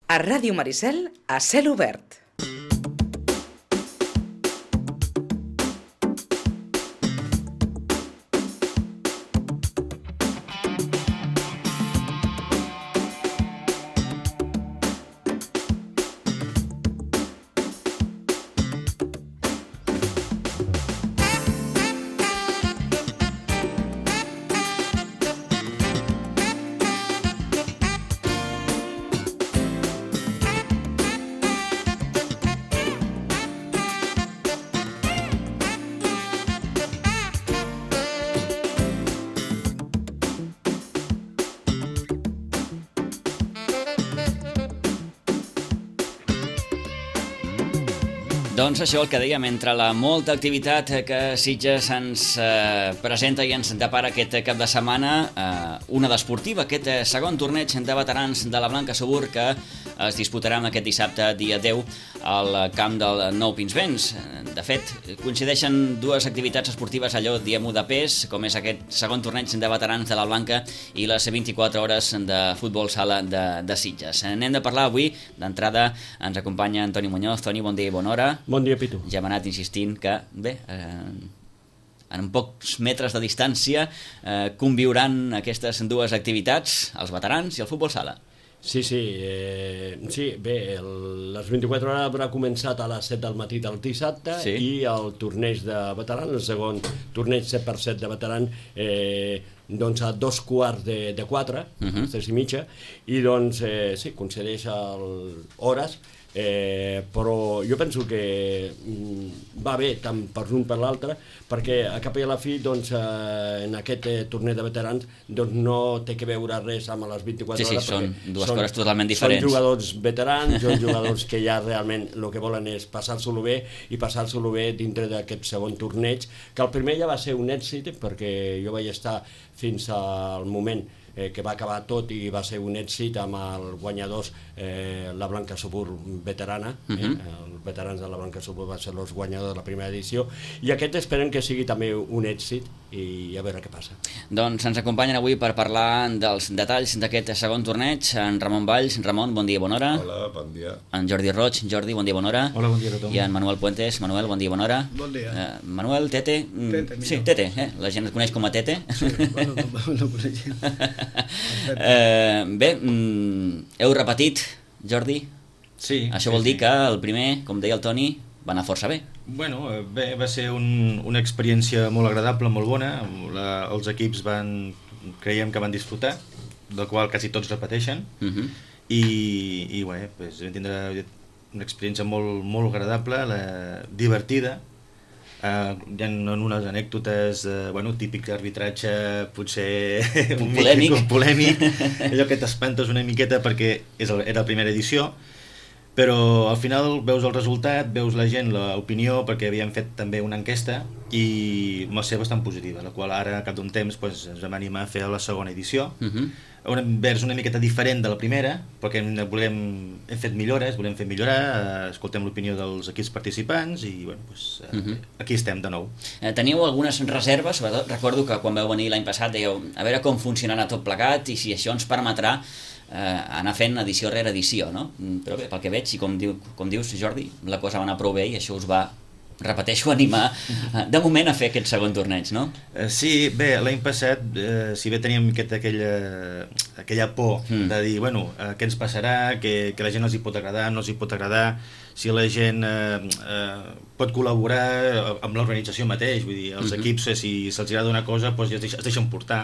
A Ràdio Maricel, a cel obert. Doncs això, el que dèiem, entre la molta activitat que Sitges ens presenta i ens depara aquest cap de setmana, una d'esportiva, aquest segon torneig de veterans de la Blanca Subur que es disputarà aquest dissabte, dia 10, al camp del Nou Pinsbens. De fet, coincideixen dues activitats esportives, allò, diem-ho, de pes, com és aquest segon torneig de veterans de la Blanca i les 24 hores de futbol sala de Sitges. N'hem de parlar avui. D'entrada ens acompanya Antoni Muñoz. Toni, bon dia i bona hora. Bon dia, Pitu. Ja hem anat insistint que, bé, en pocs metres de distància conviuran aquestes dues activitats, els veterans i el futbol sala. Sí, bé, les 24 hores haurà començat a les 7 del matí del dissabte, sí. I el torneig de veterans, el segon torneig 7x7 de veterans, doncs a 3:15, 3:30, i doncs sí, concedeix hores, però jo penso que va bé tant per l'un per l'altre, perquè a cap i a la fi doncs, en aquest torneig de veterans doncs, no té que veure res amb les 24 hores. Sí, són dues coses totalment diferents. Són jugadors veterans, són jugadors que ja realment el que volen és passar-s'ho bé i passar-s'ho bé dintre d'aquest segon torneig, que el primer ja va ser un èxit, perquè jo vaig estar fins al moment que va acabar tot i va ser un èxit amb els guanyadors, la Blanca Subur veterana, els veterans de la Blanca Subur van ser els guanyadors de la primera edició, i aquest esperem que sigui també un èxit i a veure què passa. Doncs ens acompanyen avui per parlar dels detalls d'aquest segon torneig en Ramon Valls. Ramon, bon dia i bona hora. Hola, bon dia. En Jordi Roig. Jordi, bon dia i bona hora. Hola, bon dia a tothom. I en Manuel Puentes. Manuel, bon dia i bona hora. Bon dia. Manuel, Tete. Tete, millor. Sí, Tete, la gent et coneix com a Tete. Sí, bueno, no coneixem. Bé, heu repetit, Jordi? Sí. Això vol dir que el primer, com deia el Toni, va anar força bé. Bueno, bé, va ser una experiència molt agradable, molt bona. Els equips creiem que van disfrutar, del qual quasi tots repeteixen, i bé, pues, vam tindre una experiència molt, molt agradable, divertida. Hi ha unes anècdotes, típic arbitratge, potser un polèmic, allò que t'espantes una miqueta perquè era la primera edició, però al final veus el resultat, veus la gent, l'opinió, perquè havíem fet també una enquesta i va ser bastant positiva, la qual ara, al cap d'un temps, ens vam animar a fer la segona edició. Vers una miqueta diferent de la primera, perquè hem fet millores, volem fer millorar, escoltem l'opinió dels equips participants i aquí estem de nou. Teniu algunes reserves? Sobretot recordo que quan vau venir l'any passat dèieu a veure com funcionarà tot plegat i si això ens permetrà anar fent edició rere edició, no? Però bé, pel que veig, i com dius, Jordi, la cosa va anar prou bé i això us va, repeteixo, animar de moment a fer aquest segon torneig, no? Sí, bé, l'any passat, si bé teníem aquella por de dir, què ens passarà, que la gent els hi pot agradar, no els hi pot agradar, si la gent pot col·laborar amb l'organització mateix, vull dir, els equips, si se'ls agrada una cosa, es deixen portar,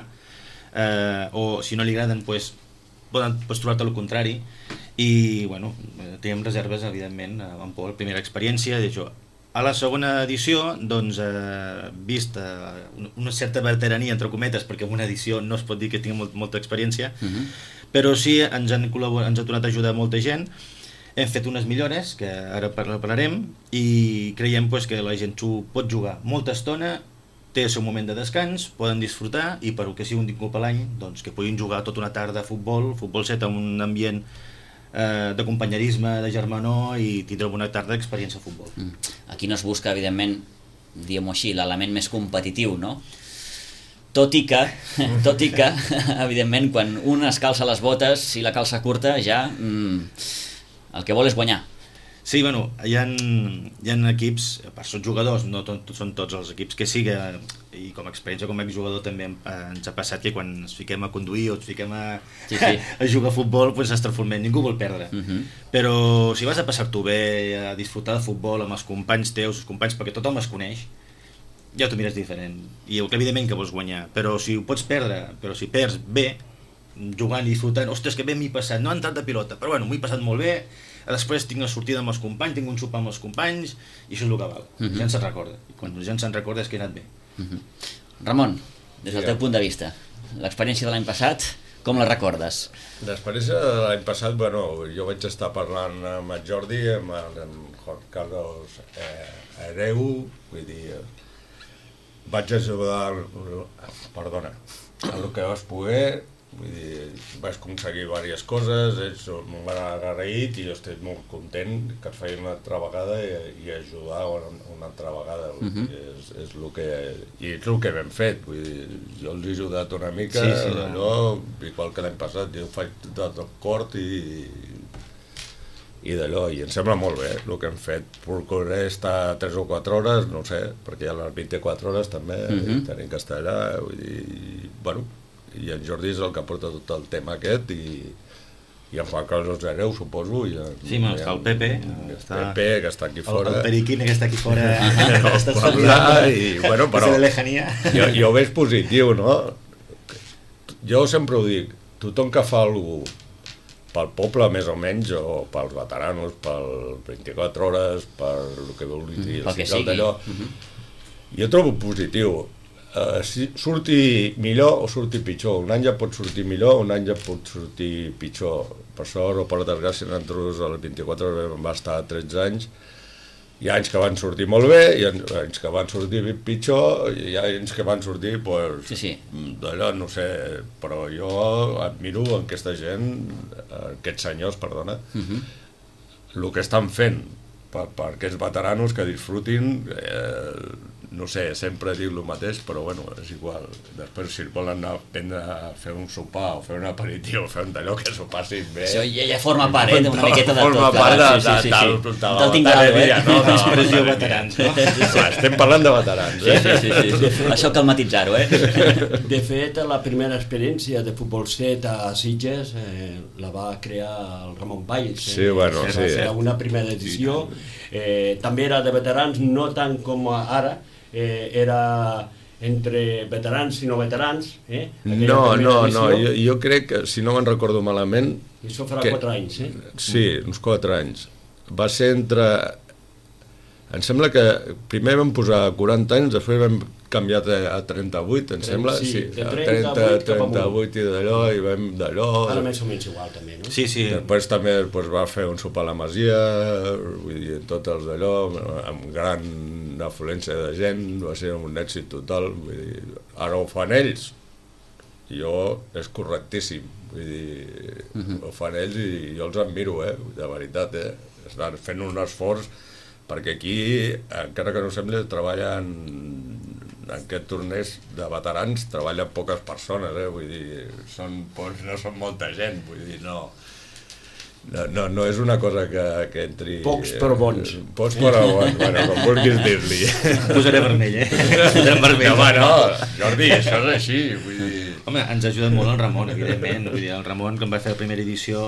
o si no li agraden, poden trobar-te el contrari, i teníem reserves, evidentment, amb por, la primera experiència d'això. A la segona edició, doncs, vista una certa veterania, entre cometes, perquè en una edició no es pot dir que tingui molta experiència, però sí ens ha donat ajuda a molta gent. Hem fet unes millores, que ara parlarem, i creiem que la gent s'ho pot jugar molta estona, té el seu moment de descans, poden disfrutar, i per que sigui un cop a l'any, doncs, que puguin jugar tota una tarda a futbol 7 en un ambient de companyerisme, de germanor, i tindrem una tarda d'experiència a futbol. Aquí no es busca, evidentment, diguem-ho així, l'element més competitiu, no? Tot i que, evidentment, quan un es calça les botes, si la calça curta, ja el que vol és guanyar. Sí, bueno, hi ha equips, són jugadors, no són tots els equips que sí, i com a experiència com a exjugador també ens ha passat que quan ens fiquem a conduir o ens fiquem a jugar a futbol doncs ens transformem, ningú vol perdre. Però si vas a passar-t'ho bé, a disfrutar de futbol amb els companys teus, els companys, perquè tothom es coneix, ja t'ho mires diferent. I evidentment que vols guanyar, però si ho pots perdre, però si perds bé, jugant i disfrutant, ostres, que bé m'he passat, no ha entrat de pilota, però bueno, m'he passat molt bé, després tinc una sortida amb els companys, tinc un sopar amb els companys, i això és el que val. Ja se'n recorda. I quan ja se'n recorda és que he anat bé. Ramon, des del teu punt de vista, l'experiència de l'any passat, com la recordes? L'experiència de l'any passat, bueno, jo vaig estar parlant amb el Jordi, amb en Juan Carlos Hereu, vull dir, vaig ajudar, perdona, a el que vas poder. Vull dir, vaig aconseguir diverses coses, ells m'han agraït i jo estic molt content que es faci una altra vegada i ajudar una altra vegada. És el que hem fet. Vull dir, jo els he ajudat una mica, allò, igual que l'any passat, jo ho faig de tot cort i d'allò, i em sembla molt bé el que hem fet. Procuraré estar 3 o 4 hores, no sé, perquè a les 24 hores també tenim que estar allà, vull dir, bueno, i en Jordi és el que porta tot el tema aquest i en Juan Carlos Hereu, suposo. Sí, està el Pepe. Pepe, que està aquí fora. El Periquín, que està aquí fora. Bueno, però jo ho veig positiu, no? Jo sempre ho dic, tothom que fa alguna cosa pel poble, més o menys, o pels veteranos, pel 24 hores, per el que vulgui dir, pel que sigui. Jo trobo positiu. Si surti millor o surti pitjor. Un any ja pot sortir millor, un any ja pot sortir pitjor. Per sort o per desgràcia, nosaltres a les 24 hores va estar 13 anys. Hi ha anys que van sortir molt bé, hi ha anys que van sortir pitjor, i hi ha anys que van sortir, doncs, d'allò, no sé, però jo admiro aquesta gent, aquests senyors, perdona, el que estan fent per aquests veteranos que disfrutin. No sé, sempre diu el mateix, però bueno, és igual. Després, si volen anar a prendre a fer un sopar o fer un aperitiu o fer un d'allò, que s'ho passin bé. Això ja forma part, una miqueta de tot. Forma part del tinglada, no? De l'expressió veterans, no? Estem parlant de veterans, Sí. Això cal matisar-ho, De fet, la primera experiència de futbol 7 a Sitges la va crear el Ramon Valls. Sí, bueno, sí. Era una primera edició. També era de veterans, no tant com ara, era entre veterans i no veterans. No, jo crec que, si no me'n recordo malament... I això farà 4 anys, Sí, uns 4 anys. Va ser entre... Em sembla que primer vam posar 40 anys, després vam canviar a 38, em sembla. Sí, de 38 i d'allò, i vam d'allò... Ara més o menys igual, també, no? Sí. Després també va fer un sopar a la Masia, vull dir, tots els d'allò, amb gran afluència de gent, va ser un èxit total. Vull dir, ara ho fan ells, és correctíssim, vull dir, ho fan ells i jo els admiro, de veritat, estan fent un esforç, perquè aquí, encara que no sembli, treballen en aquest torneig de veterans, treballen poques persones, vull dir, no són molta gent, vull dir, no és una cosa que entri... Pocs però bons. Pocs però bons, bueno, com vulguis dir-li. Posaré vermell, Posarem vermell. Home, no, Jordi, això és així, vull dir... Home, ens ha ajudat molt el Ramon, evidentment. Vull dir, el Ramon, que em va fer la primera edició...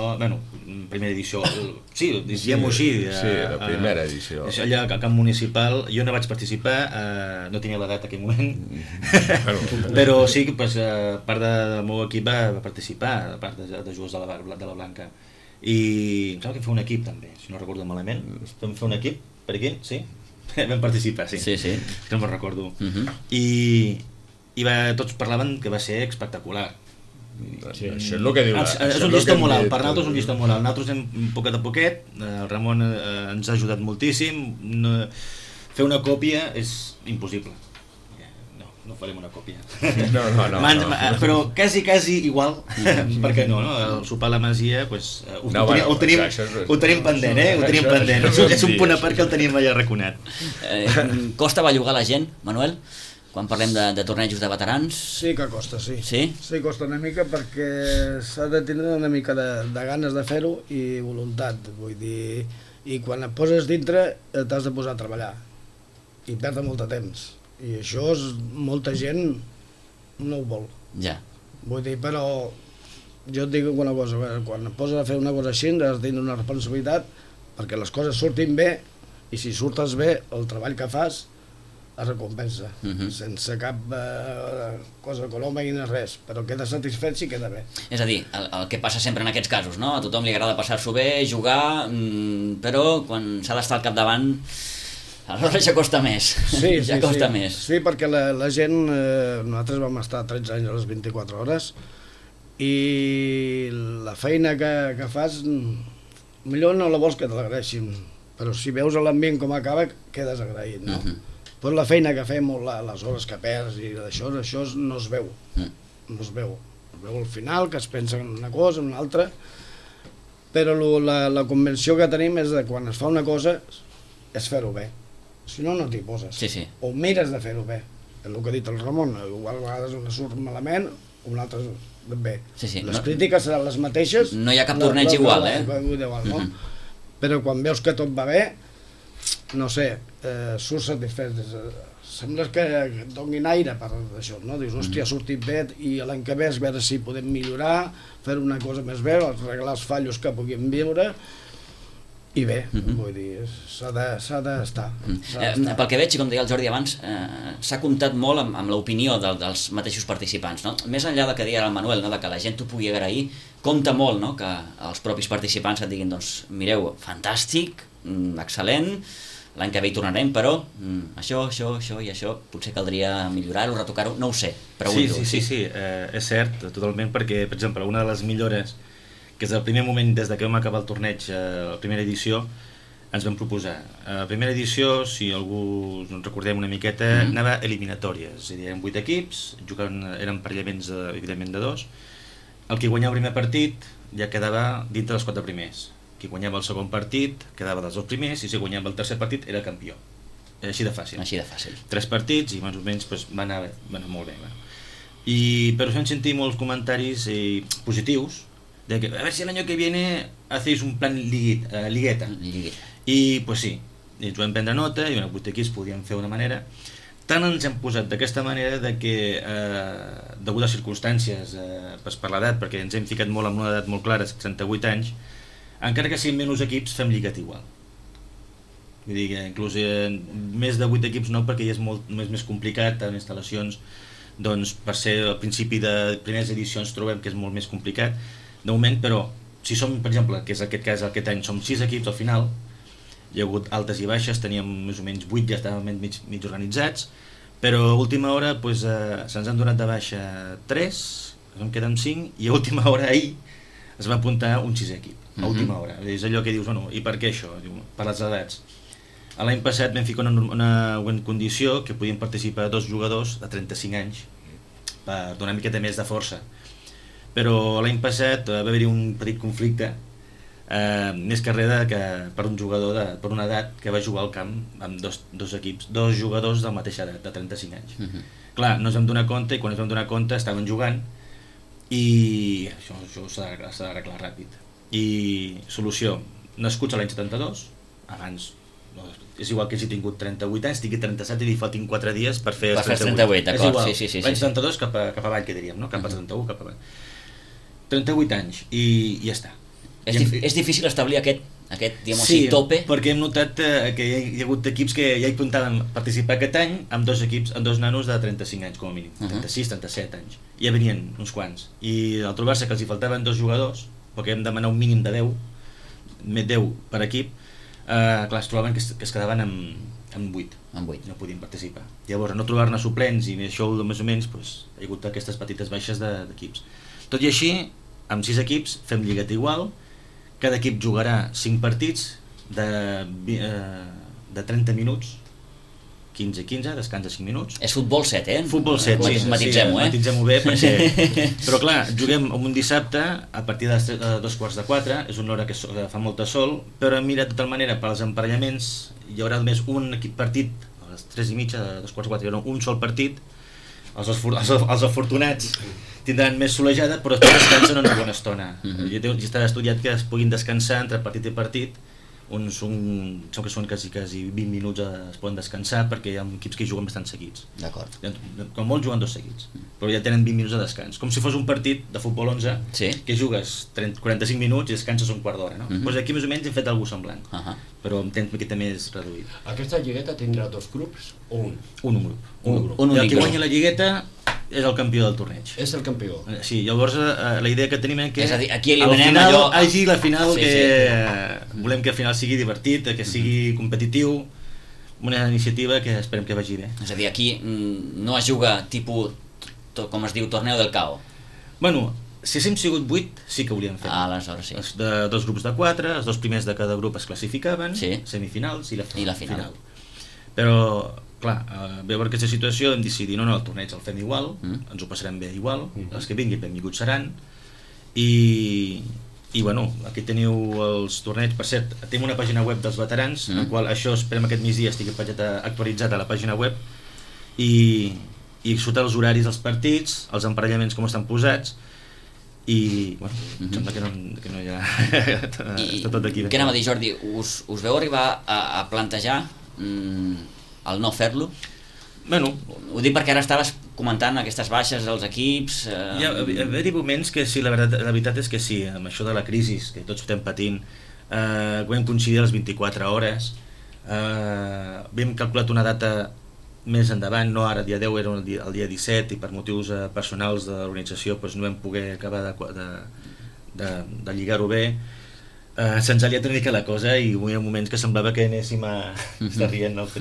Sí, diguem-ho així. Sí, la primera edició. Allà a Camp Municipal, jo no vaig participar, no tenia l'edat en aquell moment, però sí que part del meu equip va participar, a part de jugadors de la Blanca. I em sembla que vam fer un equip també, si no recordo malament. Vam fer un equip, per aquí, sí? Vam participar, sí. Sí. No me'n recordo. I tots parlaven que va ser espectacular. Sí, això és el que diu. És un llistó molt alt, per nosaltres és un llistó molt alt. Nosaltres hem poquet a poquet, el Ramon ens ha ajudat moltíssim. Fer una còpia és impossible. No farem una còpia. No. Però quasi igual, perquè no? El sopar a la Masia, ho tenim pendent, Ho tenim pendent. És un punt a part que el tenim allà arraconat. Costa bellugar la gent, Manuel? quan parlem de tornejos de veterans? Sí que costa, sí. Sí? Sí, costa una mica perquè s'ha de tindre una mica de ganes de fer-ho i voluntat, vull dir, i quan et poses dintre t'has de posar a treballar i perdre molt de temps, i això molta gent no ho vol. Ja. Vull dir, però jo et dic una cosa, quan et poses a fer una cosa així has de tenir una responsabilitat perquè les coses surtin bé, i si surtes bé el treball que fas es recompensa, sense cap cosa econòmica ni res, però queda satisfet si queda bé. És a dir, el que passa sempre en aquests casos, no? A tothom li agrada passar-s'ho bé, jugar, però quan s'ha d'estar al capdavant, aleshores ja costa més. Sí, ja costa més. Sí, perquè la gent, nosaltres vam estar 13 anys a les 24 hores, i la feina que fas, millor no la vols que te l'agraeixin, però si veus l'ambient com acaba, quedes agraït, no? Però la feina que fem, les hores que perds i això no es veu, no es veu. Es veu al final, que es pensa en una cosa, en una altra, però la convenció que tenim és que quan es fa una cosa és fer-ho bé, si no, no t'hi poses. Sí, sí. O mires de fer-ho bé, és el que ha dit el Ramon, igual a vegades una surt malament, una altra bé. Sí, sí. Les crítiques seran les mateixes. No hi ha cap torneig igual, no? Però quan veus que tot va bé, no sé, surts satisfet, sembla que et donin aire per això, no? Dius, hòstia, ha sortit bé i l'any que ve a veure si podem millorar, fer una cosa més bé, arreglar els fallos que puguem viure, i bé, vull dir, s'ha d'estar. Pel que veig, i com deia el Jordi abans, s'ha comptat molt amb l'opinió dels mateixos participants, no? Més enllà del que deia el Manuel, no? De que la gent t'ho pugui agrair, compta molt, no? Que els propis participants et diguin, doncs, mireu, fantàstic, excel·lent, l'any que ve hi tornarem, però això i això potser caldria millorar-ho, retocar-ho, no ho sé, pregunto. Sí, és cert, totalment, perquè, per exemple, una de les millores, que és el primer moment des que vam acabar el torneig, la primera edició, ens vam proposar. La primera edició, si algú ens recordem una miqueta, anava eliminatòries, és a dir, eren 8 equips, eren parellaments, evidentment, de 2. El que guanyava el primer partit ja quedava dintre dels 4 primers. Qui guanyava el segon partit quedava dels 2 primers, i si guanyava el tercer partit era campió. Així de fàcil. 3 partits i més o menys va anar molt bé. Però vam sentir molts comentaris positius de que a ver si el año que viene hacéis un plan ligueta. I pues sí, ens vam prendre nota i 8 equips podien fer una manera. Tant ens hem posat d'aquesta manera de que, degut a circumstàncies, per l'edat, perquè ens hem ficat molt en una edat molt clara, 38 anys, encara que siguin menys equips, fem lligat igual. Vull dir que inclús més de 8 equips no, perquè ja és molt més complicat en instal·lacions, doncs per ser al principi de primeres edicions trobem que és molt més complicat de moment, però si som, per exemple, que és aquest cas aquest any, som 6 equips al final, hi ha hagut altes i baixes, teníem més o menys 8, ja estàvem mig organitzats, però a última hora se'ns han donat de baixa 3, em queden 5, i a última hora ahir es va apuntar un 6è equip, a última hora. És allò que dius, bueno, i per què això? Per les edats. L'any passat vam ficar una condició que podien participar 2 jugadors de 35 anys per donar una miqueta més de força. Però l'any passat va haver-hi un petit conflicte, més que res per un jugador per una edat que va jugar al camp amb dos equips, 2 jugadors de la mateixa edat, de 35 anys. Clar, no ens vam donar compte, i quan ens vam donar compte estaven jugant, i això s'ha d'arreglar ràpid. I solució, nascuts a l'any 72, abans, és igual que hagi tingut 38 anys, tingui 37 i li faltin 4 dies per fer els 38, d'acord, sí. L'any 72 cap avall, que diríem, no? Cap a 31, cap avall. 38 anys, i ja està. És difícil establir aquest tope? Sí, perquè hem notat que hi ha hagut equips que ja hi apuntaven participar aquest any amb 2 equips, amb 2 nanos de 35 anys com a mínim, 36, 37 anys. Ja venien uns quants. I al trobar-se que els hi faltaven 2 jugadors, perquè hem demanat un mínim de 10 per equip, clar, es trobaven que es quedaven amb 8. No podien participar. Llavors, no trobar-ne suplents i això més o menys, hi ha hagut aquestes petites baixes d'equips. Tot i així, amb 6 equips fem lligat igual, cada equip jugarà 5 partits de 30 minuts, 15-15, descansa 5 minuts. És futbol 7, Futbol 7, sí. Matitzem-ho bé, perquè... Però clar, juguem un dissabte a partir de 3:45, és una hora que fa molta sol, però mira, de tal manera, per als emparellaments hi haurà només un partit a les 3:30, a 3:45, era un sol partit. Els afortunats tindran més solejada, però després descansen una bona estona. Ja està estudiat que es puguin descansar entre partit i partit, que són quasi 20 minuts es poden descansar, perquè hi ha equips que juguen bastant seguits. D'acord. Com molt juguen 2 seguits, però ja tenen 20 minuts de descans, com si fos un partit de futbol 11 que jugues 45 minuts i descanses un quart d'hora, no? Doncs aquí més o menys hem fet alguna cosa semblant, però amb temps una miqueta més reduït. Aquesta lligueta tindrà 2 grups o un? Un grup. Un I el que guanya la lligueta és el campió del torneig. És el campió. Sí, llavors la idea que tenim és que és a dir, aquí al eliminem final allò... hagi la final volem que al final sigui divertit, que sigui competitiu, una iniciativa que esperem que vagi bé. És a dir, aquí no es juga tipus, com es diu, torneo del cao. Bueno, si hem sigut 8, sí que hauríem fet. Aleshores, sí. De 2 grups de 4, els 2 primers de cada grup es classificaven, semifinals i la final. Però, clar, ve per aquesta situació vam decidir, no, el torneig el fem igual, ens ho passarem bé igual, els que vinguin benvinguts seran, i bueno, aquí teniu els torneigs. Per cert, tenim una pàgina web dels veterans, en qual això esperem aquest migdia estigui actualitzat a la pàgina web, i sota els horaris dels partits, els emparellaments com estan posats, i bueno, sembla que no hi ha... està tot aquí. Què anava a dir, Jordi? Us veu arribar a plantejar el no fer-lo? Bueno, ho dic perquè ara estaves comentant aquestes baixes dels equips... Hi ha moments que sí, la veritat és que sí, amb això de la crisi que tots estem patint, vam coincidir a les 24 hores, vam calculat una data més endavant, no ara, el dia 10 era el dia 17, i per motius personals de l'organització no vam poder acabar de lligar-ho bé. Se'ns ha liat una mica la cosa i hi havia moments que semblava que anéssim a... Està rient, no?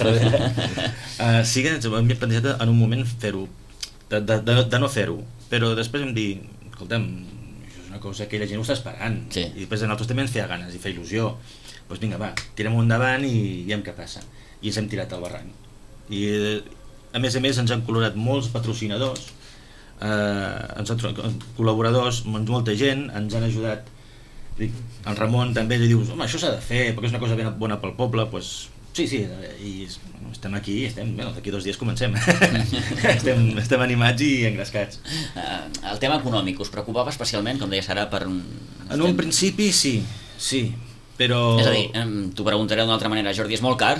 Sí que ens hem plantejat en un moment fer-ho, de no fer-ho, però després vam dir, escolta'm, això és una cosa que la gent ho està esperant, i després a nosaltres també ens feia ganes i feia il·lusió, doncs vinga, va, tirem-ho endavant i veiem què passa. I ens hem tirat al barranc. I a més ens han col·laborat molts patrocinadors, col·laboradors, molta gent, ens han ajudat. El Ramon també li dius, home, això s'ha de fer perquè és una cosa ben bona pel poble. Doncs sí, i estem aquí, d'aquí 2 dies comencem. estem animats i engrescats. El tema econòmic us preocupava especialment, com deia Sara, per... En un principi sí, però... És a dir, t'ho preguntaré d'una altra manera, Jordi, és molt car?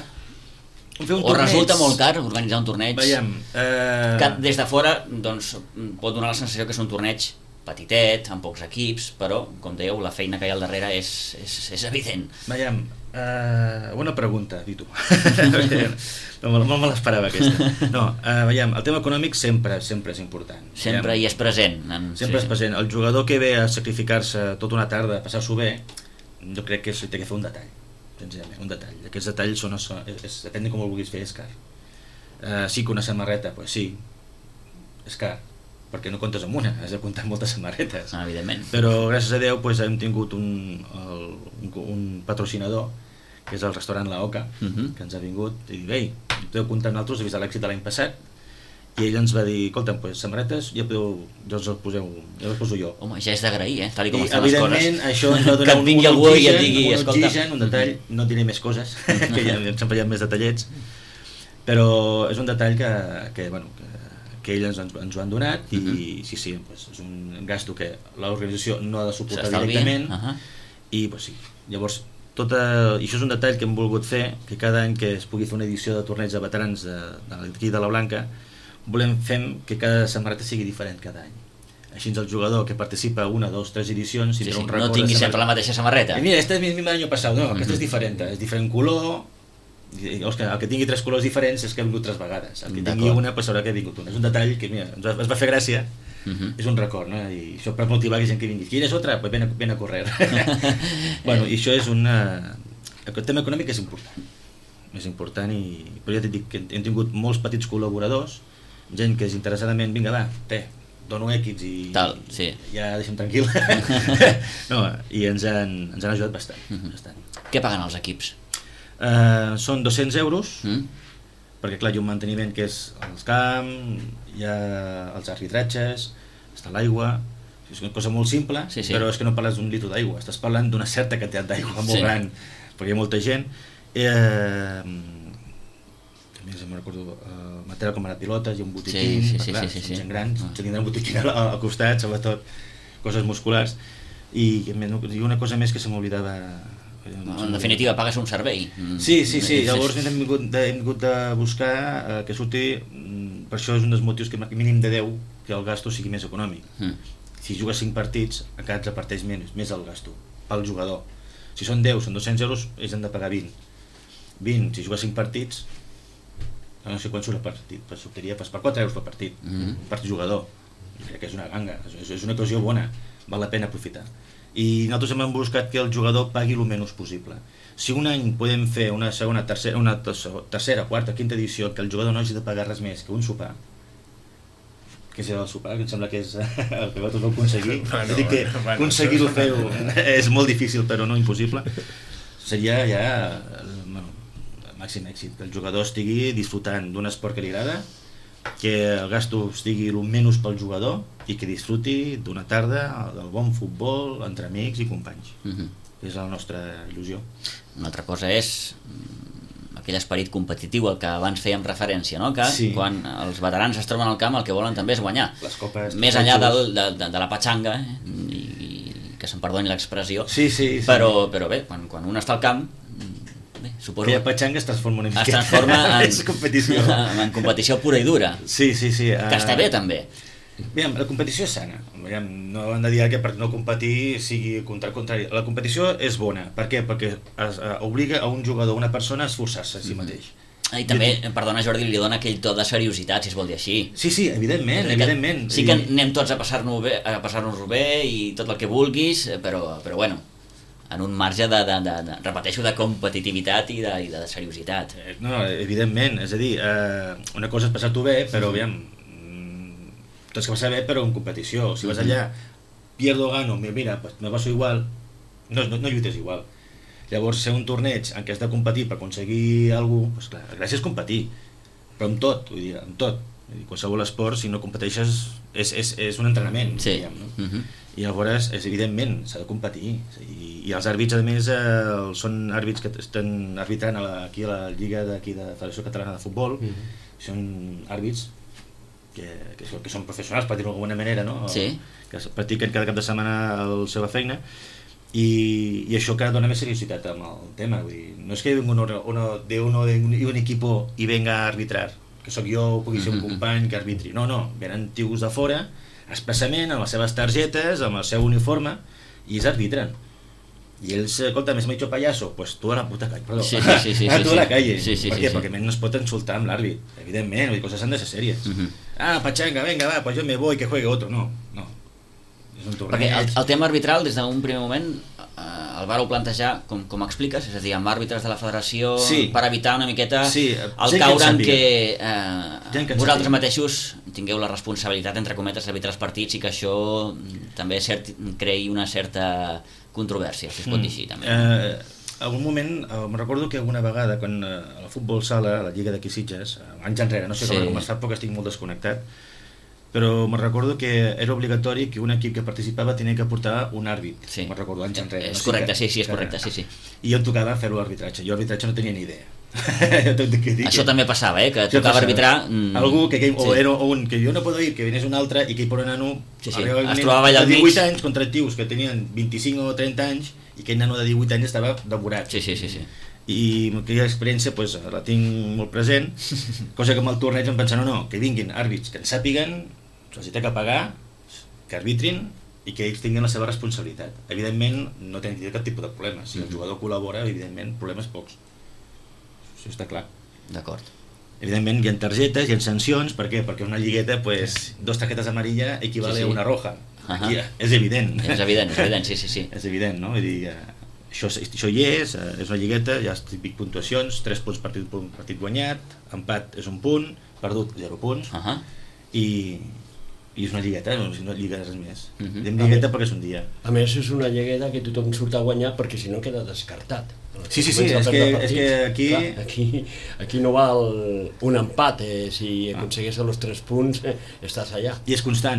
O resulta molt car organitzar un torneig? Veiem, que des de fora pot donar la sensació que és un torneig petitet, amb pocs equips, però, com dèieu, la feina que hi ha al darrere és evident. Veiem, bona pregunta, Vito. No me l'esperava aquesta. No, veiem, el tema econòmic sempre és important. Sempre hi és present. Sempre és present. El jugador que ve a sacrificar-se tota una tarda, a passar-s'ho bé, jo crec que té que fer un detall, senzillament, un detall. Aquests detalls depèn de com ho vulguis fer, és car. Sí que una samarreta, doncs sí, és car, perquè no comptes amb una, has de comptar amb moltes samarretes. Evidentment. Però gràcies a Déu hem tingut un patrocinador, que és el restaurant La Oca, que ens ha vingut i diu, ei, podeu comptar amb nosaltres, he vist l'èxit de l'any passat, i ell ens va dir, escolta'm, samarretes ja les poso jo. Home, ja és d'agrair, tal com estan les coses. Evidentment, això ens va donar un oxigen, un detall, no diré més coses, que ja sempre hi ha més detallets, però és un detall que ells ens ho han donat, i sí, és un gasto que l'organització no ha de suportar directament, i sí, llavors i això és un detall que hem volgut fer, que cada any que es pugui fer una edició de torneig de veterans d'aquí de la Blanca, volem fer que cada samarreta sigui diferent cada any. Així el jugador que participa 1, 2, 3 edicions no tingui sempre la mateixa samarreta. Mira, esta és l'any passat, no, aquesta és diferent color. El que tingui 3 colors diferents és que ha vingut 3 vegades, el que tingui una sabrà que ha vingut una. És un detall que ens va fer gràcia, és un record, no? I això per motivar que gent que vingui. ¿Quieres otra? Pues ven a correr. Bueno, i això és el tema econòmic és important, però ja t'he dit que hem tingut molts petits col·laboradors, gent que és interessadament, vinga va, dono èquits i ja deixem tranquil. I ens han ajudat bastant. Què paguen els equips? Són 200 euros, perquè clar, hi ha un manteniment que és els camps, hi ha els arbitratges, està l'aigua, és una cosa molt simple, però és que no parles d'un litre d'aigua, estàs parlant d'una certa quantitat d'aigua molt gran, perquè hi ha molta gent. a més em recordo, material com ara pilotes i un botiquín, són gent gran, tenint un botiquín al costat, sobretot coses musculars, i una cosa més que se m'oblidava. En definitiva, pagues un servei. Sí, llavors hem vingut de buscar que surti, per això és un dels motius que mínim de 10 que el gasto sigui més econòmic. Si jugues 5 partits, encara et reparteix més el gasto pel jugador. Si són 10, són 200 euros, ells han de pagar 20. Si jugues 5 partits, no sé quan surt el partit, sortiria per 4 euros per partit, per jugador. Crec que és una ganga, és una ocasió bona, val la pena aprofitar. I nosaltres hem buscat que el jugador pagui el menys possible. Si un any podem fer una segona, tercera, quarta, quinta edició que el jugador no hagi de pagar res més que un sopar, que és el sopar, que em sembla que és el que vosaltres vau aconseguir, dic que aconseguir-ho fer-ho és molt difícil però no impossible, seria ja el màxim èxit, que el jugador estigui disfrutant d'un esport que li agrada, que el gasto estigui el menys pel jugador i que disfruti d'una tarda del bon futbol entre amics i companys. És la nostra il·lusió. Una altra cosa és aquell esperit competitiu al que abans fèiem referència, no? Que quan els veterans es troben al camp el que volen també és guanyar. Les copes, més enllà de la patxanga, i que se'm perdoni l'expressió, però bé, quan un està al camp, suposo que la patxanga es transforma una miqueta. Es transforma en competició pura i dura. Sí. Que està bé, també. Bé, la competició és sana. No hem de dir que per no competir sigui contrari. La competició és bona. Per què? Perquè obliga a un jugador, a una persona, a esforçar-se a si mateix. I també, perdona Jordi, li dona aquell to de seriositat, si es vol dir així. Sí, evidentment. Sí que anem tots a passar-nos-ho bé i tot el que vulguis, però bueno, en un marge repeteixo, de competitivitat i de seriositat. No, evidentment, és a dir, una cosa és passar-t'ho bé, però aviam, tens que passar bé però en competició. Si vas allà, pierdo o gano, mira, pues me paso igual, no lluites igual. Llavors, ser un torneig en què has de competir per aconseguir alguna cosa, pues clar, la gràcia és competir, però amb tot, vull dir, amb tot. Qualsevol esport, si no competeixes, és un entrenament, diguem, no? I llavors, evidentment, s'ha de competir. I els àrbits, a més, són àrbits que estan arbitrant aquí a la Lliga de Federació Catalana de Futbol, són àrbits que són professionals, per dir-ho d'alguna manera, no? Que practiquen cada cap de setmana la seva feina, i això encara dona més seriositat amb el tema. Vull dir, no és que venga uno de un equipo i venga a arbitrar, que sóc jo, pugui ser un company que arbitri. No, venen tios de fora, expressament, amb les seves targetes, amb el seu uniforme, i ells arbitren. I ells, escolta, m'has dicho payaso, pues tu a la puta calle, perdó. Sí. Tu a la calle. Per què? Perquè no es pot insultar amb l'àrbit, evidentment, vull dir, coses han de ser sèries. Pachanga, venga, va, pues yo me voy, que juegue otro. No. És un torneig. Perquè el tema arbitral, des d'un primer moment, el vàreu plantejar com expliques, és a dir, amb àrbitres de la federació, per evitar una miqueta el caure en què vosaltres mateixos tingueu la responsabilitat, entre cometes, d'arbitrar els partits, i que això també creï una certa controvèrsia, si es pot dir així, també. Algun moment, me'n recordo que alguna vegada, quan a la futbol sala, a la Lliga d'aquí Sitges, anys enrere, no sé com es fa, perquè estic molt desconnectat, però me'n recordo que era obligatori que un equip que participava tenia que portar un àrbit. Me'n recordo, anys enrere. És correcte, és correcte. I jo em tocava fer-ho l'arbitratge. Jo arbitratge no tenia ni idea. Això també passava, que tocava arbitrar... Algú que jo no puedo ir, que venies un altre i que hi posa nano... Es trobava allà al mig. 18 anys contra tios que tenien 25 o 30 anys i aquell nano de 18 anys estava devorat. Sí. I aquella experiència la tinc molt present, cosa que amb el torneig em pensava, no, que vinguin àrbits que en sàpiguen, se'ls té que pagar, que arbitrin i que ells tinguin la seva responsabilitat. Evidentment, no tenen cap tipus de problema. Si el jugador col·labora, evidentment, problemes pocs. Això està clar. D'acord. Evidentment, hi ha targetes, hi ha sancions. Per què? Perquè una lligueta, dos targetes amarilla equivale a una roja. Aquí és evident. És evident, sí. És evident, no? Vull dir, això hi és una lligueta, hi ha típic puntuacions, 3 punts partit guanyat, empat és 1 punt, perdut 0 punts, i és una lligueta, no lliga res més. Diem lligueta perquè és un dia. A més, és una lligueta que tothom surt a guanyar perquè si no queda descartat. Sí, és que aquí no val un empat, si aconsegueix els 3 punts estàs allà. I és constant.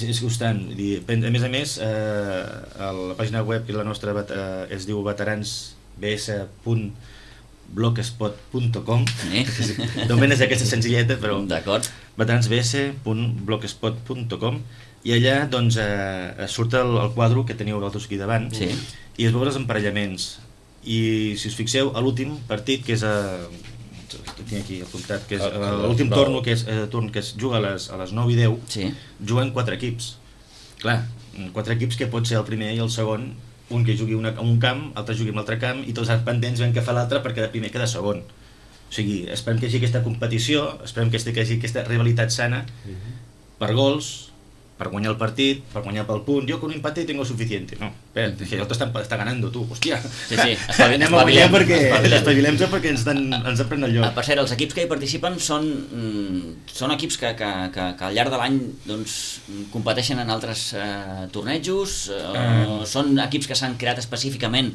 A més, la pàgina web i la nostra es diu veteransbs.com veteransbs.blogspot.com. De moment és aquesta senzilleta, però d'acord. veteransbs.blogspot.com, i allà doncs surt el quadre que teniu vosaltres aquí davant, Sí. i es veuen els emparellaments, i si us fixeu a l'últim partit, que és tinc aquí apuntat, que és l'últim torn que es juga a les 9 i 10, Sí. juguen 4 equips. Clar, 4 equips que pot ser el primer i el segon, un que jugui a un camp, l'altre jugui a un altre camp, i tots els pendents ven que fa l'altre per quedar primer, quedar segon. O sigui, esperem que hi hagi aquesta competició, esperem que hi hagi aquesta rivalitat sana per gols, per guanyar el partit, per guanyar pel punt. Jo con un empate tengo suficiente. No, espera, que el otro está ganando, tu, hòstia. Sí, Anem a guanyar espavilem-se perquè ens pren el lloc. Per cert, els equips que hi participen són equips que al llarg de l'any doncs, competeixen en altres tornejos, són equips que s'han creat específicament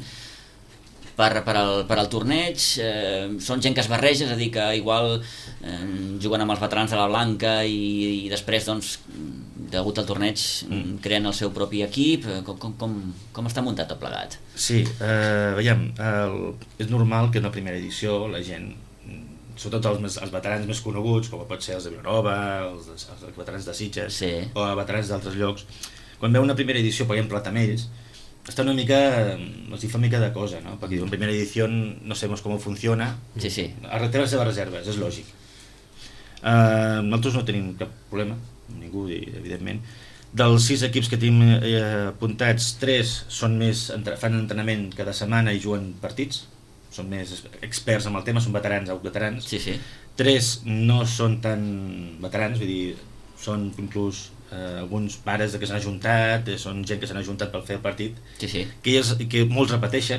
per al torneig, són gent que es barreja, és a dir, que igual juguen amb els veterans de la Blanca i després, doncs, degut al torneig, creen el seu propi equip. Com està muntat tot plegat? Sí, veiem, és normal que en la primera edició la gent, sobretot els veterans més coneguts, com pot ser els de Vilanova, els veterans de Sitges, sí, o veterans d'altres llocs, quan veu una primera edició, per exemple, a Tamells, està una mica, els fa mica de cosa, no? Perquè en primera edició no sabemos cómo funciona, sí, sí. Té les seves reserves, és lògic. Nosaltres no tenim cap problema, ningú, evidentment. Dels 6 equips que tenim apuntats, 3 fan entrenament cada setmana i juguen partits, són més experts en el tema, són veterans, veterans. Sí, sí. 3 no són tan veterans, vull dir, són inclús alguns pares que s'han ajuntat, són gent que s'han ajuntat per fer el partit, sí, sí. Que molts repeteixen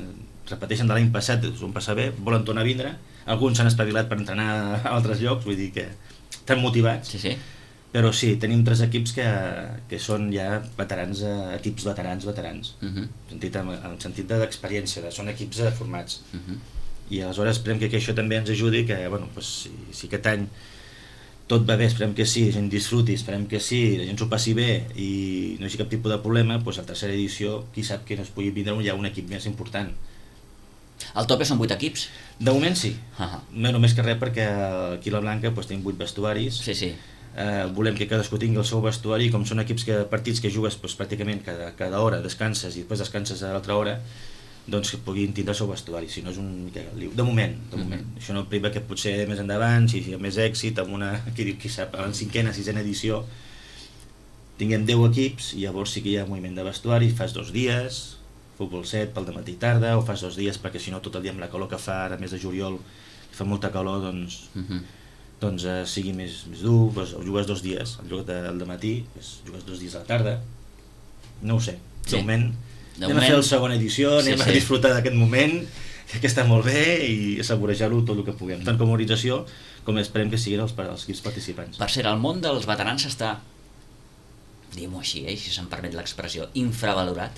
de l'any passat, s'ho van passar bé, volen tornar a vindre, alguns s'han espavilat per entrenar a altres llocs, vull dir que estan motivats, sí, sí. Però sí, tenim 3 equips que són ja veterans, equips veterans, en sentit d'experiència, són equips formats, i aleshores esperem que això també ens ajudi, que bueno, pues, si aquest any tot va bé, esperem que sí, la gent disfruti, esperem que sí, la gent s'ho passi bé i no hi hagi cap tipus de problema, doncs a la tercera edició, qui sap que es pugui vindre ja un equip més important. El tope són 8 equips? De moment sí, només que res perquè aquí a la Blanca doncs, tenim 8 vestuaris, sí, sí. Volem que cadascú tingui el seu vestuari, com són equips partits que jugues doncs, pràcticament cada hora, descanses i després descanses a l'altra hora, doncs que puguin tindre el seu vestuari, si no és un mica liu. De moment. Això no priva que potser més endavant, si hi ha més èxit, amb una, qui sap, en 5ª, 6ª edició, tinguem 10 equips i llavors sí que hi ha moviment de vestuari, fas 2 dies, futbol 7 pel dematí i tarda, o fas 2 dies perquè si no tot el dia amb la calor que fa ara, mes de juliol, que fa molta calor, doncs sigui més dur, doncs jugues 2 dies, en lloc del dematí, jugues 2 dies a la tarda, no ho sé, de moment anem a fer la segona edició, anem a disfrutar d'aquest moment, que està molt bé, i assaborejar-ho tot el que puguem, tant com a organització, com esperem que siguin els equips participants. Per cert, el món dels veterans està, diguem-ho així, si se'm permet l'expressió, infravalorat.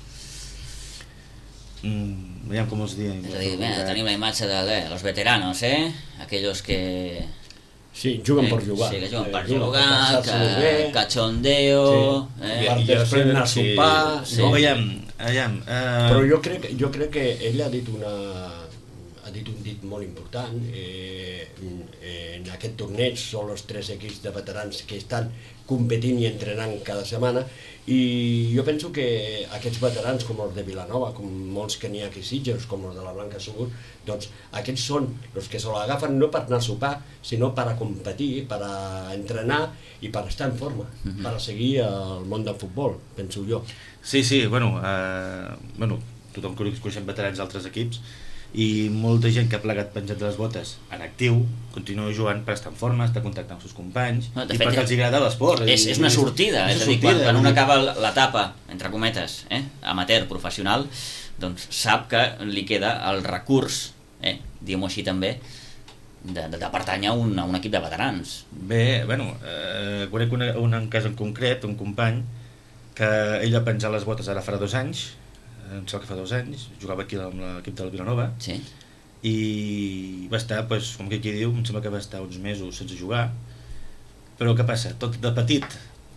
Veiem com us diem. És a dir, tenim la imatge de los veteranos, aquellos que... Sí, juguen per jugar. Sí, que juguen per jugar, cachondeo... Per després anar a sopar... Veiem... Però jo crec que ell ha dit un dit molt important. En aquest torneig són els 3 equips de veterans que estan competint i entrenant cada setmana, i jo penso que aquests veterans com els de Vilanova, com molts que n'hi ha aquí a Sitges, com els de la Blanca Segur, doncs aquests són els que se l'agafen no per anar a sopar, sinó per a competir, per a entrenar i per estar en forma, per a seguir el món del futbol, penso jo. Sí, bueno, tothom coneixem veterans d'altres equips, i molta gent que ha plegat penjat de les botes en actiu, continua jugant per estar en forma, estar contactant amb els seus companys, i perquè els agrada l'esport. És una sortida, és a dir, quan un acaba l'etapa, entre cometes, amateur, professional, doncs sap que li queda el recurs, diguem-ho així també, de pertànyer a un equip de veterans. Bé, conec un cas en concret, un company, que ell va penjar les botes ara farà 2 anys, em sembla que fa 2 anys, jugava aquí amb l'equip del Vilanova, i va estar, com que aquí diu, em sembla que va estar uns mesos sense jugar, però què passa? Tot de petit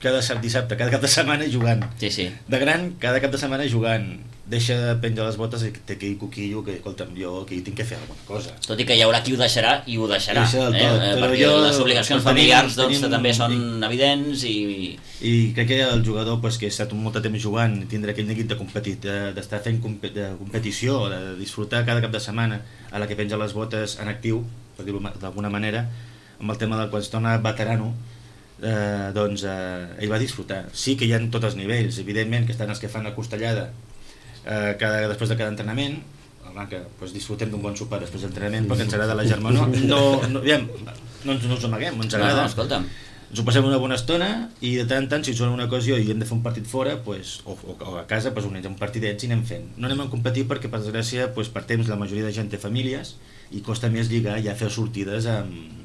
cada dissabte, cada cap de setmana jugant. Sí. De gran, cada cap de setmana jugant. Deixa de penjar les botes i té aquell coquillo que, escolta'm, jo que hi tinc que fer alguna cosa. Tot i que hi haurà qui ho deixarà i ho deixarà, perquè jo, les obligacions familiars també són evidents i crec que el jugador que ha estat molt de temps jugant, tindrà aquell neguit d'estar fent competició, de disfrutar cada cap de setmana a la que penja les botes en actiu, per dir-ho d'alguna manera, amb el tema de quan es torna veterano, ell va disfrutar. Sí que hi ha tots els nivells, evidentment que estan els que fan la costellada després de cada entrenament, que disfrutem d'un bon sopar després d'entrenament perquè ens agrada la germanor, no ens amaguem, ens agrada, ens ho passem una bona estona i de tant en tant si sona una ocasió i hem de fer un partit fora o a casa units a un partidets i anem fent. No anem a competir perquè per desgràcia per temps la majoria de gent té famílies i costa més lligar i ja fer sortides a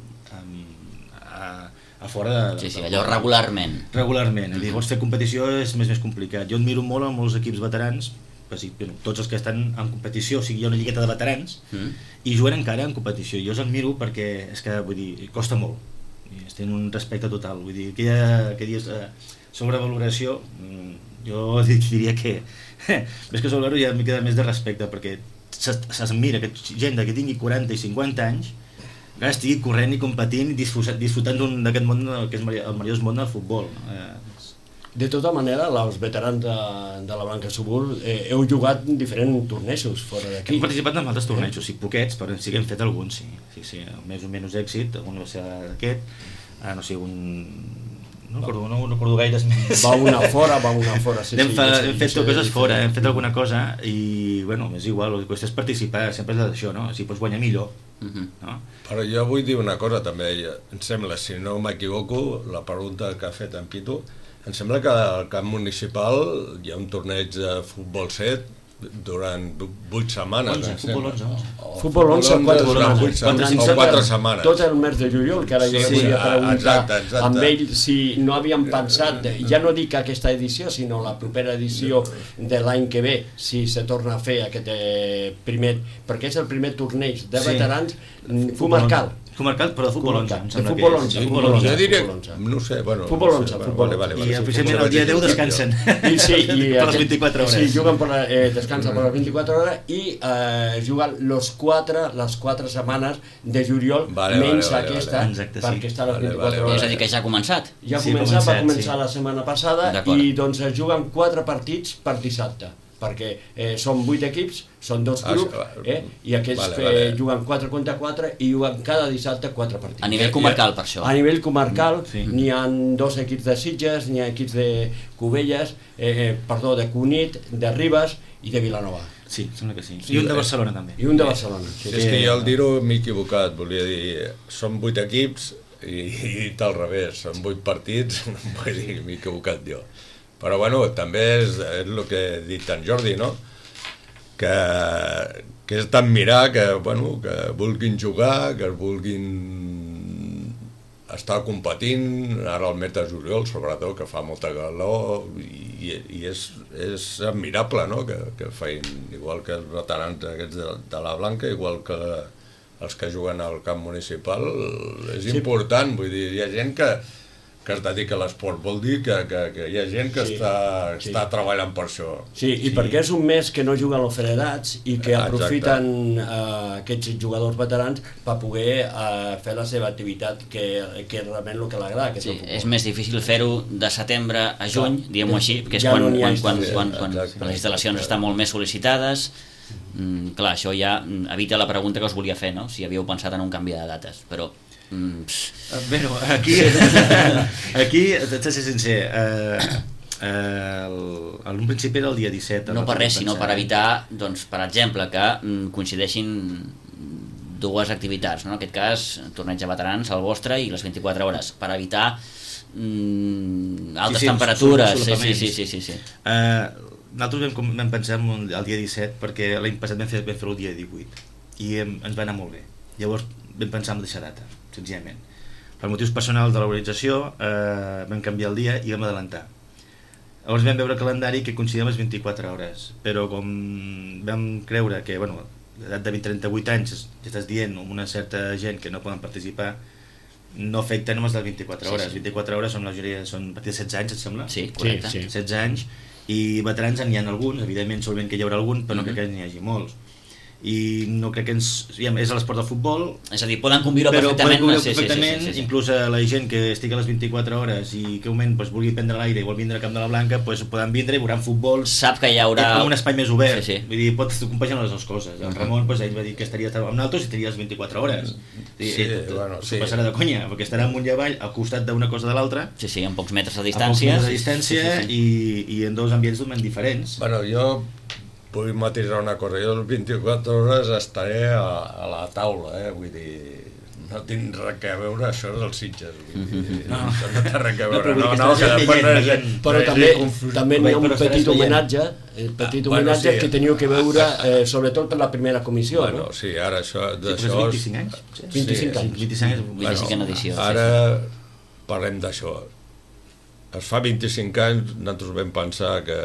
fora de... Sí, allò regularment. Regularment, llavors fer competició és més complicat. Jo admiro molt amb molts equips veterans, tots els que estan en competició, o sigui, hi ha una lligueta de veterans i juguen encara en competició. Jo els admiro perquè és que, vull dir, costa molt i es tenen un respecte total, vull dir, aquelles sobrevaloració jo diria que més que sobrevaloració ja m'hi queda més de respecte perquè s'admira que gent que tingui 40 i 50 anys que estigui corrent i competint i disfrutant d'aquest món que és el meravellós món del futbol. De tota manera, els veterans de la Blanca Subur heu jugat en diferents tornejos fora d'aquí. Hem participat en altres tornejos, sí, poquets, però sí que hem fet alguns, sí. Més o menys èxit, algun va ser aquest, no sé, no recordo gaires més. Va una fora, sí. Hem fet coses fora, hem fet alguna cosa i, bueno, és igual, el que és participar, sempre és això, no? Si pots guanyar millor. No? Però jo vull dir una cosa també, em sembla, si no m'equivoco, la pregunta que ha fet en Pitu, em sembla que al camp municipal hi ha un torneig de futbol 7 durant 8 setmanes. Futbol 11, 4 setmanes. Tot el mes de juliol, que ara jo volia preguntar amb ell si no havíem pensat, ja no dic aquesta edició, sinó la propera edició de l'any que ve, si se torna a fer aquest primer, perquè és el primer torneig de veterans comarcal. Comarcal, però de futbol 11. De futbol 11. Jo diria, no sé, bueno... Futbol 11. I precisament el dia 10 descansen. Per les 24 hores. Sí, descansen per les 24 hores i juguen les 4 setmanes de juliol, menys aquesta, perquè està a les 24 hores. És a dir, que ja ha començat. Ja va començar la setmana passada i doncs es juguen 4 partits per dissabte, perquè són 8 equips, són 2 grups, i aquests juguen 4 contra 4 i juguen cada dissabte 4 partits. A nivell comarcal, per això. A nivell comarcal, n'hi ha 2 equips de Sitges, n'hi ha equips de Cubelles, de Cunit, de Ribes i de Vilanova. Sí, sembla que sí. I un de Barcelona també. I un de Barcelona. És que jo al dir-ho m'he equivocat, volia dir, són 8 equips i tal revés, són 8 partits, vull dir, m'he equivocat jo. Però bueno, també és el que he dit en Jordi, no? Que és d'admirar que vulguin jugar, que vulguin estar competint, ara al mes de juliol, sobretot, que fa molta calor, i és admirable, no?, que feien, igual que els veterans aquests de la Blanca, igual que els que juguen al camp municipal, és important, vull dir, hi ha gent que es dedica a l'esport, vol dir que hi ha gent que està treballant per això. Sí, i perquè és un mes que no juguen els federats i que aprofiten aquests jugadors veterans per poder fer la seva activitat, que és realment el que l'agrada. Sí, és més difícil fer-ho de setembre a juny, diguem-ho així, que és quan les instal·lacions estan molt més sol·licitades. Clar, això ja evita la pregunta que us volia fer, no? Si havíeu pensat en un canvi de dates, però... Bé, aquí t'haig de ser sincer, en un principi era el dia 17. No per res, sinó per evitar, doncs, per exemple, que coincideixin dues activitats, no? En aquest cas, torneig de veterans, el vostre, i les 24 hores, per evitar altes temperatures. Sí. Nosaltres vam pensar el dia 17 perquè l'any passat vam fer el dia 18 i ens va anar molt bé. Llavors vam pensar en deixar data, senzillament. Per motius personals de l'organització vam canviar el dia i vam adelantar. Llavors vam veure el calendari que coincidia amb les 24 hores, però com vam creure que, l'edat de 20-38 anys ja estàs dient amb una certa gent que no poden participar, no afecten només les 24 hores. 24 hores són la majoria, són a partir de 16 anys, et sembla? Sí, correcte. 16 anys, i veterans n'hi ha alguns, evidentment solament que hi haurà algun, però no crec que n'hi hagi molts. I no crec que és a l'esport del futbol, És a dir, poden conviure però perfectament. poden conviure perfectament, inclús la gent que estigui a les 24 hores i que un moment vulgui prendre l'aire i vol vindre al Camp de la Blanca, poden vindre i veuran futbol. Sap que hi haurà... Com un espai més obert, vull dir, pots compaginar les dues coses. El Ramon, ell va dir que estaria amb nosaltres i estaria les 24 hores. S'ho passarà de conya, perquè estarà amunt i avall, al costat d'una cosa de l'altra. Sí, amb pocs metres de distància. I en dos ambients totalment diferents. Bueno, jo vull matisar una cosa, jo les 24 hores estaré a la taula, vull dir, no tinc res que veure, això és els Sitges, vull dir, això no té res que veure, que després però també n'hi ha un petit homenatge, que teniu que veure, sobretot per la primera comissió. Bueno, sí, ara això... 25 anys? 25 anys. 25 en edició. Ara parlem d'això. Es fa 25 anys, nosaltres vam pensar que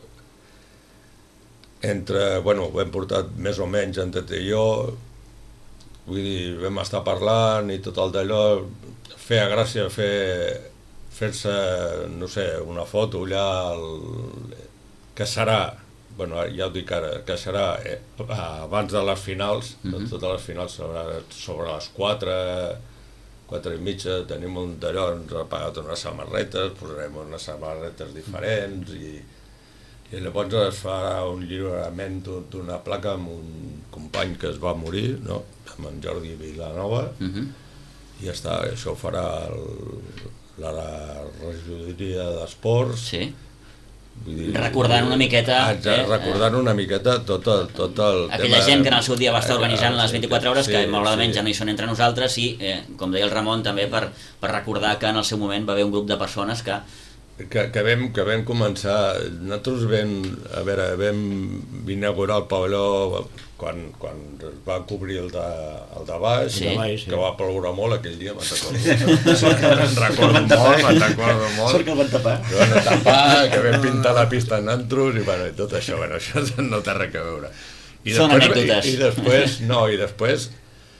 hem portat més o menys entre i jo, vull dir, vam estar parlant i tot el d'allò, feia gràcia fer-se, no sé, una foto allà, que serà, bueno, ja ho dic ara, que serà abans de les finals, totes les finals sobre les 4 i mitja, tenim un d'allò, ens ha pagat unes samarretes, posarem unes samarretes diferents i llavors es fa un lliurament d'una placa amb un company que es va morir, no? Amb en Jordi Vilanova, i ja està, això ho farà la regidoria d'esports. Sí. Recordant una miqueta... Recordant una miqueta tot el tema... Aquella gent que en el seu dia va estar organitzant les 24 hores, que malauradament ja no hi són entre nosaltres, i, com deia el Ramon, també per recordar que en el seu moment va haver un grup de persones que vam començar, nosaltres vam inaugurar el pavelló quan es va cobrir el de baix, que va ploure molt aquell dia, me'n recordo molt. Sort que el van tapar. Que vam pintar la pista en nosaltres i tot això, això no té res a veure. Són anècdotes. I després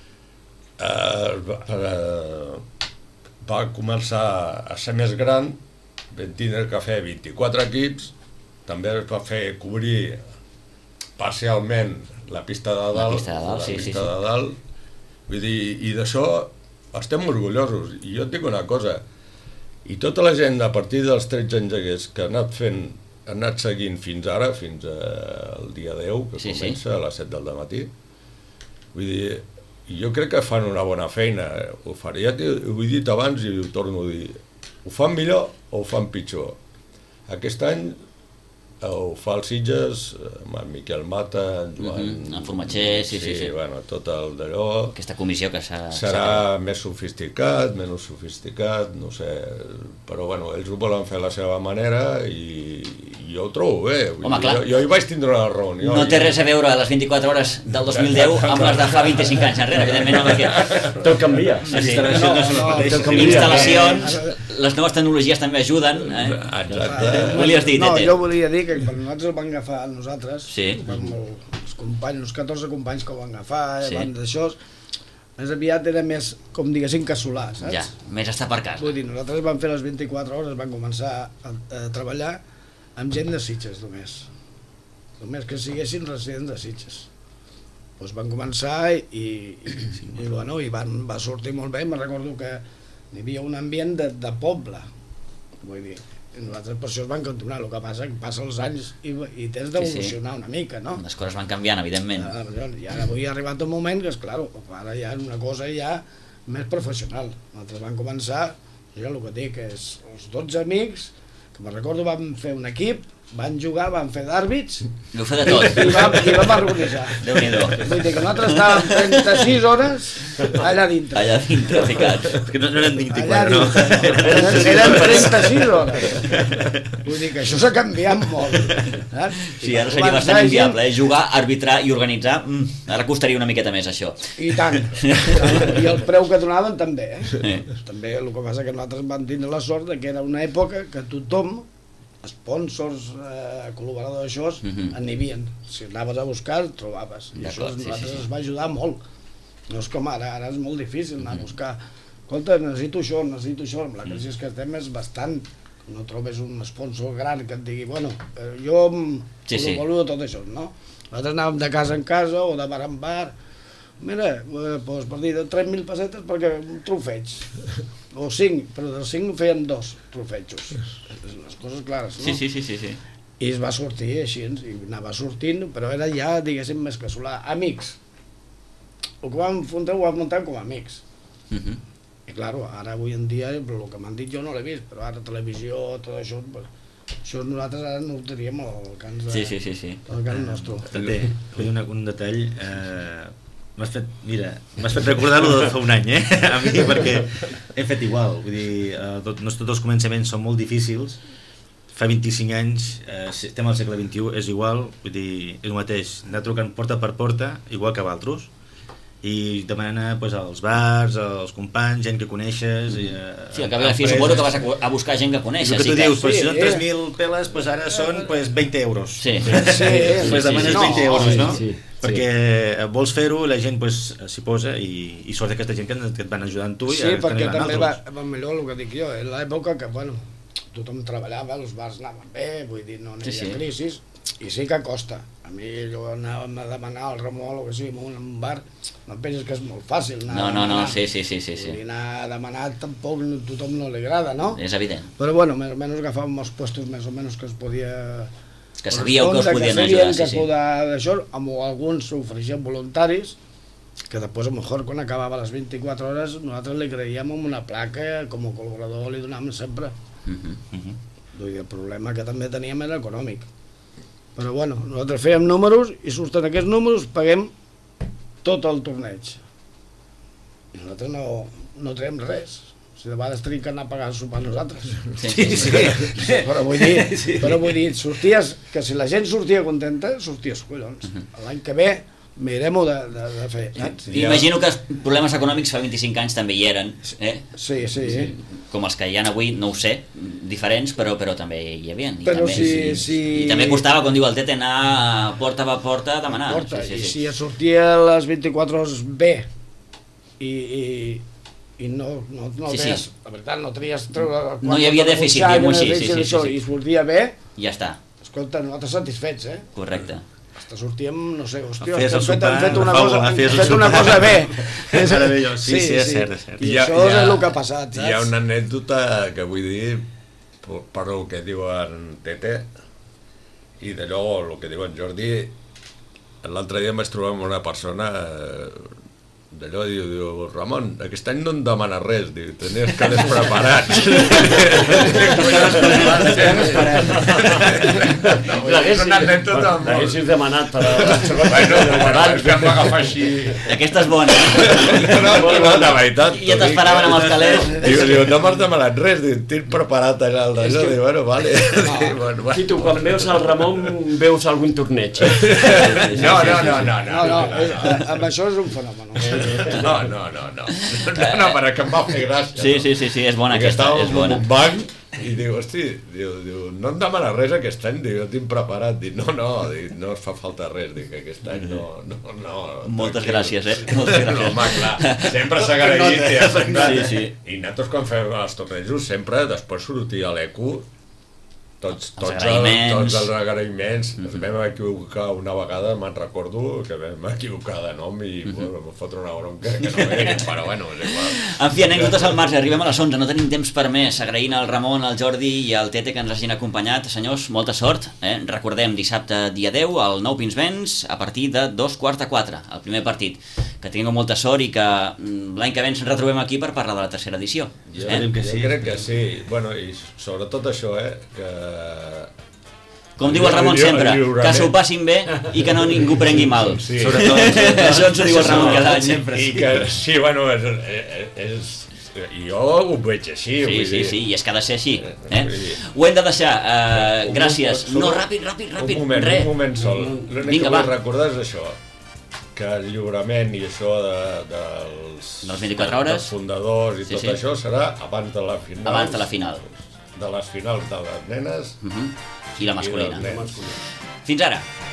va començar a ser més gran, vam tindre que fer 24 equips, també es va fer cobrir parcialment la pista de dalt, vull dir, i d'això estem orgullosos, i jo et dic una cosa, i tota la gent a partir dels 13 anys que ha anat seguint fins ara, fins al dia 10, que comença a les 7 del matí, vull dir, jo crec que fan una bona feina, ho he dit abans i ho torno a dir, ho fan millor o ho fan pitjor. Aquest any ho fa els Sitges, amb en Miquel Mata, en Joan... En Formatger, sí. Bueno, tot el d'allò... Aquesta comissió que serà més sofisticat, menys sofisticat, no sé... Però, bueno, ells ho volen fer a la seva manera i jo ho trobo bé. Home, clar. Jo hi vaig tindre una raó. No té res a veure les 24 hores del 2010 amb les de fa 25 anys enrere, evidentment no, perquè... Tot canvia. Instal·lacions, les noves tecnologies també ajuden. Exacte. Volies dir, Tete? No, jo volia dir que quan nosaltres el vam agafar nosaltres, els 14 companys que ho van agafar, van d'això, més aviat era més, com diguéssim, casolà, saps? Ja, més estar per casa. Vull dir, nosaltres vam fer les 24 hores, vam començar a treballar amb gent de Sitges, només que siguessin residents de Sitges. Doncs van començar i va sortir molt bé. Me'n recordo que hi havia un ambient de poble, vull dir, i nosaltres per això es van continuar. El que passa que passen els anys i tens d'evolucionar una mica, no? Les coses van canviant, evidentment. I ara avui ha arribat un moment que, esclar, ara hi ha una cosa ja més professional. Nosaltres vam començar, jo el que dic és, els 12 amics, que me'n recordo vam fer un equip, van jugar, van fer d'àrbits i ho fer de tot. I vam organitzar. Déu-n'hi-do. Vull dir que nosaltres estàvem 36 hores allà dintre. Allà dintre, ficats. És que no eren 24, no. Eren 36 hores. Vull dir que això s'ha canviat molt. Sí, ara seria bastant inviable, jugar, arbitrar i organitzar, ara costaria una miqueta més això. I tant. I el preu que donaven també. També el que passa que nosaltres vam tindre la sort que era una època que tothom, sponsors, col·laboradors d'això, en hi havien. Si anaves a buscar, el trobaves. I això a nosaltres ens va ajudar molt. No és com ara és molt difícil anar a buscar escolta, necessito això, amb la crisi que estem és bastant, no trobes un sponsor gran que et digui, bueno, jo volia tot això, no? Nosaltres anàvem de casa en casa o de bar en bar, mira, doncs per dir 3.000 pessetes perquè un trofeig, o 5, però dels 5 feien 2 trofejos, les coses clares, no? Sí. I es va sortir així, i anava sortint, però era ja, diguéssim, més que solar, amics. El que vam fundar ho vam muntar com a amics. I clar, ara avui en dia, el que m'han dit jo no l'he vist, però ara televisió, tot això, això nosaltres ara no ho teníem al cans de... Sí. Al cans nostre. També, vull dir un detall, m'has fet recordar-lo de fa un any, a mi, perquè hem fet igual, vull dir, tots els començaments són molt difícils, fa 25 anys, estem al segle XXI, és igual, vull dir, és el mateix, anar trucant porta per porta, igual que altres, i demanant als bars, als companys, gent que coneixes... Sí, al cap i a la fi suposo que vas a buscar gent que coneixes. I el que tu dius, si són 3.000 peles, ara són 20 euros. Sí. Pues demanes 20 euros, no? Sí. Perquè vols fer-ho, la gent s'hi posa i sort d'aquesta gent que et van ajudant tu. Sí, perquè també va millor el que dic jo, en l'època que, bueno, tothom treballava, els bars anaven bé, vull dir, no n'hi havia crisis, i sí que costa. A mi jo anàvem a demanar al Ramon o que sigui, en un bar, no penses que és molt fàcil anar sí. I anar a demanar tampoc a tothom no li agrada, no? És evident. Però bueno, més o menys agafàvem els puestos més o menys que es podia... Que sabíeu que us podien ajudar, sí. D'això, amb alguns s'ofereixen voluntaris, que després, a lo mejor, quan acabava les 24 hores, nosaltres li creiem amb una placa, com a col·laborador li donàvem sempre. Vull dir, el problema que també teníem era econòmic. Però bueno, nosaltres fèiem números i surten aquests números, paguem tot el torneig. I nosaltres no traiem res. Si de vegades tenim que anar a pagar el sopar nosaltres. Sí. Però vull dir, sorties, que si la gent sortia contenta, sorties collons. L'any que ve mirem-ho de fer. Imagino que els problemes econòmics fa 25 anys també hi eren. Sí. Com els que hi ha avui, no ho sé, diferents, però també hi havia. I també costava, com diu el Tete, anar porta a porta a demanar. I si sortia a les 24 hores bé i no tenies, la veritat, no tenies... No hi havia dèficit, diguem-ho així. I sortia bé, ja està. Escolta, nosaltres satisfets, Correcte. Hasta sortíem, no sé, hòstia, hem fet una cosa bé. Sí, és cert. I això és el que ha passat, saps? Hi ha una anècdota que vull dir, per el que diu en Tete, i d'allò el que diu en Jordi, l'altre dia em vaig trobar amb una persona d'allò, diu, Ramon, aquest any no em demana res, diu, tenies calés preparats. L'haguessis demanat per a... Bueno, que em va agafar així... Aquesta és bona. No, de veritat. Ja t'esperaven amb els calés. Diu, no m'has demanat res, diu, tinc preparat allà el d'allò, diu, bueno, vale. I tu, quan veus el Ramon, veus algun torneig. No, amb això és un fenomen. No, però que em va fer gràcia. Sí, és bona aquesta, és bona. Estava en un banc i diu, hosti, no em demana res aquest any, diu, jo tinc preparat, dic, no es fa falta res, dic, aquest any no. Moltes gràcies, Moltes gràcies. No, home, clar, sempre s'ha agraït. Sí. I nosaltres quan fem els tornejos sempre després sortia l'eco, tots els agraïments. Ens vam equivocar una vegada, me'n recordo que vam equivocar de nom i em fotre una bronca que no veig, però bueno, és igual. En fi, anècdotes al marge, arribem a les 11, no tenim temps per més. Agraint al Ramon, al Jordi i al Tete que ens hagin acompanyat. Senyors, molta sort. Recordem, dissabte dia 10 al Nou Pinsbens a partir de 3:45, el primer partit. Que tingueu molta sort i que l'any que ve ens retrobem aquí per parlar de la tercera edició. Jo crec que sí. Bueno, i sobretot això, que... Com diu el Ramon sempre, que s'ho passin bé i que no ningú prengui mal. Sí. Sobretot. Això ens ho diu el Ramon cada any. I que, sí, bueno, jo ho veig així. Sí, i és que ha de ser així. Ho hem de deixar. Gràcies. No, ràpid. Un moment sol. L'únic que vull recordar és això, que el lliurament i això dels 24 hores, dels fundadors i tot això serà abans de la final. Abans de la final. De les finals de les nenes i la masculina. Fins ara.